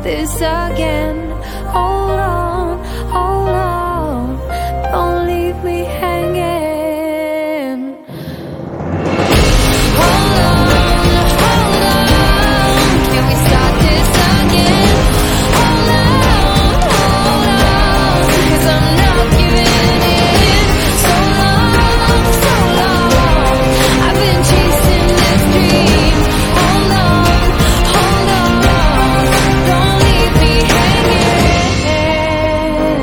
this again. Hold on, don't leave me hanging. Hold on, can we start this again? Hold on, 'cause I'm not giving in. So long, I've been chasing this dream. Hold on, don't leave me hanging.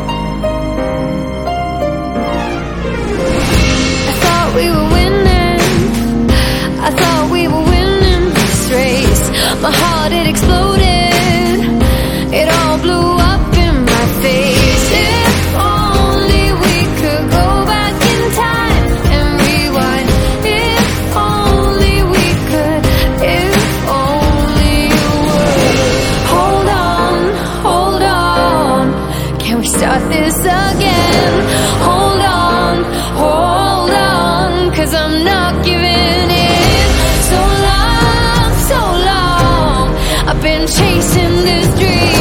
I thought we were winning, I thought we were winning this race. My heart, it exploded, it all blew up in my face. If only we could go back in time and rewind. If only we could, if only you would. Hold on, can we start this again? Hold on, 'cause I'm not giving in. So long, I've been chasing this dream.